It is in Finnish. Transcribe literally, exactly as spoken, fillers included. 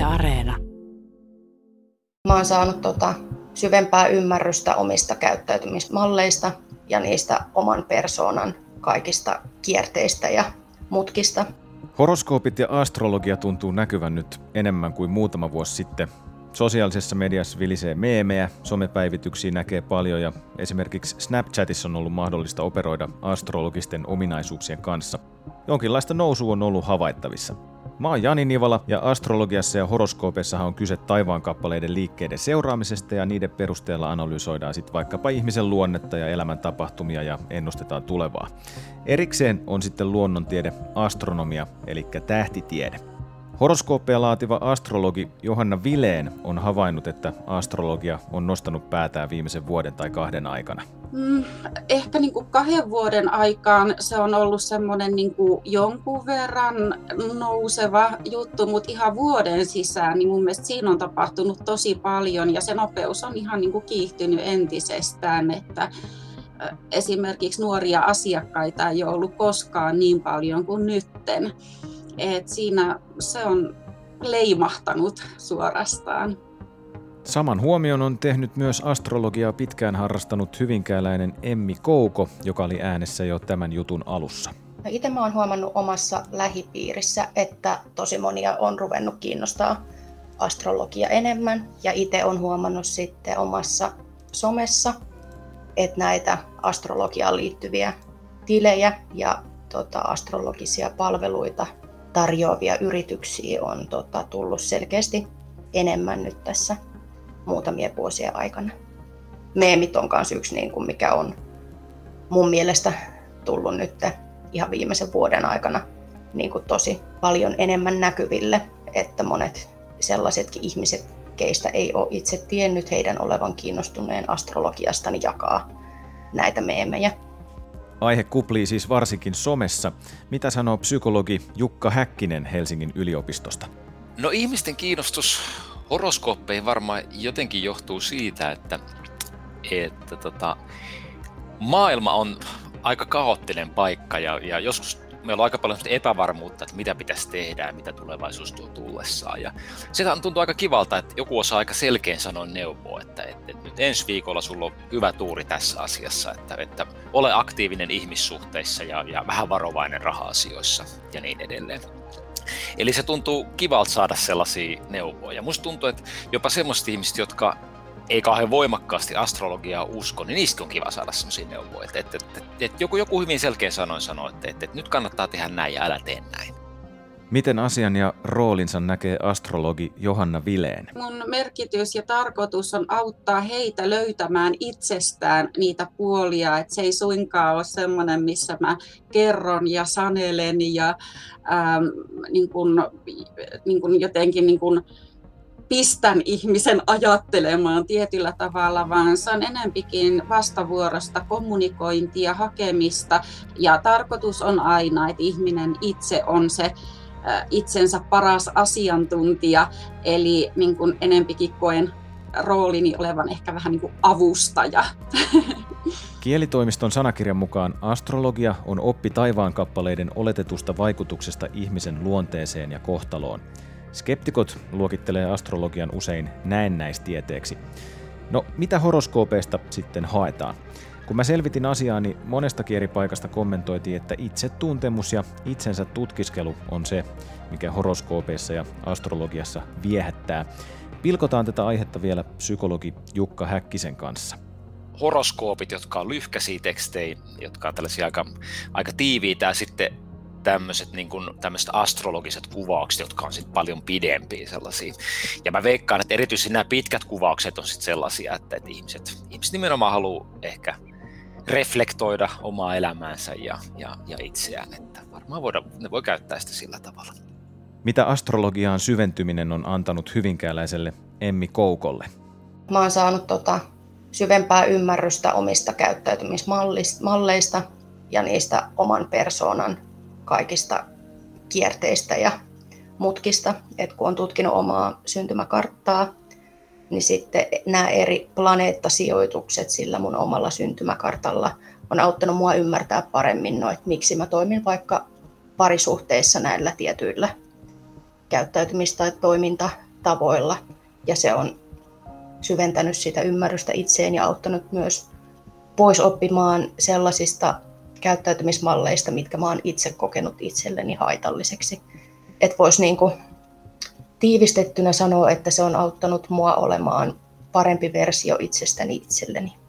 Areena. Mä oon saanut tota syvempää ymmärrystä omista käyttäytymismalleista ja niistä oman persoonan kaikista kierteistä ja mutkista. Horoskoopit ja astrologia tuntuu näkyvän nyt enemmän kuin muutama vuosi sitten. Sosiaalisessa mediassa vilisee meemejä, somepäivityksiä näkee paljon ja esimerkiksi Snapchatissa on ollut mahdollista operoida astrologisten ominaisuuksien kanssa. Jonkinlaista nousua on ollut havaittavissa. Mä oon Jani Nivala ja astrologiassa ja horoskoopeissahan on kyse taivaankappaleiden liikkeiden seuraamisesta ja niiden perusteella analysoidaan sitten vaikkapa ihmisen luonnetta ja elämän tapahtumia ja ennustetaan tulevaa. Erikseen on sitten luonnontiede astronomia eli tähtitiede. Horoskooppeja laativa astrologi Johanna Vilén on havainnut, että astrologia on nostanut päätään viimeisen vuoden tai kahden aikana. Mm, ehkä niin kuin kahden vuoden aikaan se on ollut semmoinen niin kuin jonkun verran nouseva juttu, mutta ihan vuoden sisään niin mun mielestä siinä on tapahtunut tosi paljon ja se nopeus on ihan niin kuin kiihtynyt entisestään, että esimerkiksi nuoria asiakkaita ei ole ollut koskaan niin paljon kuin nytten. Et siinä se on leimahtanut suorastaan. Saman huomion on tehnyt myös astrologiaa pitkään harrastanut hyvinkääläinen Emmi Kouko, joka oli äänessä jo tämän jutun alussa. Itse mä oon huomannut omassa lähipiirissä, että tosi monia on ruvennut kiinnostaa astrologia enemmän. Ja itse on huomannut sitten omassa somessa, että näitä astrologiaan liittyviä tilejä ja tota, astrologisia palveluita tarjoavia yrityksiä on tota, tullut selkeästi enemmän nyt tässä muutamia vuosia aikana. Meemit on myös yksi, niin kuin mikä on mun mielestä tullut nyt ihan viimeisen vuoden aikana niin kuin tosi paljon enemmän näkyville, että monet sellaisetkin ihmiset, keistä ei ole itse tiennyt heidän olevan kiinnostuneen astrologiasta, niin jakaa näitä meemejä. Aihe kuplii siis varsinkin somessa. Mitä sanoo psykologi Jukka Häkkinen Helsingin yliopistosta? No ihmisten kiinnostus horoskooppeihin varmaan jotenkin johtuu siitä, että, että tota, maailma on aika kaoottinen paikka ja, ja joskus meillä on aika paljon epävarmuutta, että mitä pitäisi tehdä ja mitä tulevaisuus tuo tullessaan. Ja se tuntuu aika kivalta, että joku osaa aika selkeän sanoin neuvoa, että, että, että nyt ensi viikolla sulla on hyvä tuuri tässä asiassa, että, että ole aktiivinen ihmissuhteissa ja, ja vähän varovainen raha-asioissa ja niin edelleen. Eli se tuntuu kivalta saada sellaisia neuvoja. Musta tuntuu, että jopa semmoiset ihmiset, jotka ei kauhean voimakkaasti astrologiaa usko, niin niistä on kiva saada sellaisia neuvoja. Että, että, että, että joku, joku hyvin selkeä sanoin sanoo, että, että, että nyt kannattaa tehdä näin ja älä tee näin. Miten asian ja roolinsa näkee astrologi Johanna Vilén? Mun merkitys ja tarkoitus on auttaa heitä löytämään itsestään niitä puolia, että se ei suinkaan ole semmoinen, missä mä kerron ja sanelen ja ähm, niin kun, niin kun jotenkin niin kun pistän ihmisen ajattelemaan tietyllä tavalla, vaan se on enempikin vastavuorosta kommunikointia, hakemista ja tarkoitus on aina, että ihminen itse on se itsensä paras asiantuntija, eli niin kuin enempikin koen roolini olevan ehkä vähän niin kuin avustaja. Kielitoimiston sanakirjan mukaan astrologia on oppi taivaankappaleiden oletetusta vaikutuksesta ihmisen luonteeseen ja kohtaloon. Skeptikot luokittelee astrologian usein näennäistieteeksi. No, mitä horoskoopeista sitten haetaan? Kun mä selvitin asiaa, niin monestakin eri paikasta kommentoitiin, että itsetuntemus ja itsensä tutkiskelu on se, mikä horoskoopeissa ja astrologiassa viehättää. Pilkotaan tätä aihetta vielä psykologi Jukka Häkkisen kanssa. Horoskoopit, jotka on lyhkäisiä tekstejä, jotka on tällaisia aika, aika tiiviitä ja sitten tämmöiset niin kuin tämmöiset astrologiset kuvaukset, jotka on sitten paljon pidempiä sellaisia. Ja mä veikkaan, että erityisesti nämä pitkät kuvaukset on sitten sellaisia, että, että ihmiset, ihmiset nimenomaan haluaa ehkä reflektoida omaa elämäänsä ja, ja, ja itseään, että varmaan voida, ne voi käyttää sitä sillä tavalla. Mitä astrologiaan syventyminen on antanut hyvinkääläiselle Emmi Koukolle? Mä oon saanut tota syvempää ymmärrystä omista käyttäytymismalleista ja niistä oman persoonan kaikista kierteistä ja mutkista. Et kun on tutkinut omaa syntymäkarttaa, niin sitten nämä eri planeettasijoitukset sillä mun omalla syntymäkartalla on auttanut mua ymmärtää paremmin, no, että miksi mä toimin vaikka parisuhteissa näillä tietyillä käyttäytymis- tai toiminta tavoilla. Ja se on syventänyt sitä ymmärrystä itseen ja auttanut myös pois oppimaan sellaisista käyttäytymismalleista, mitkä mä oon itse kokenut itselleni haitalliseksi. Että voisi niinku tiivistettynä sanoa, että se on auttanut mua olemaan parempi versio itsestäni itselleni.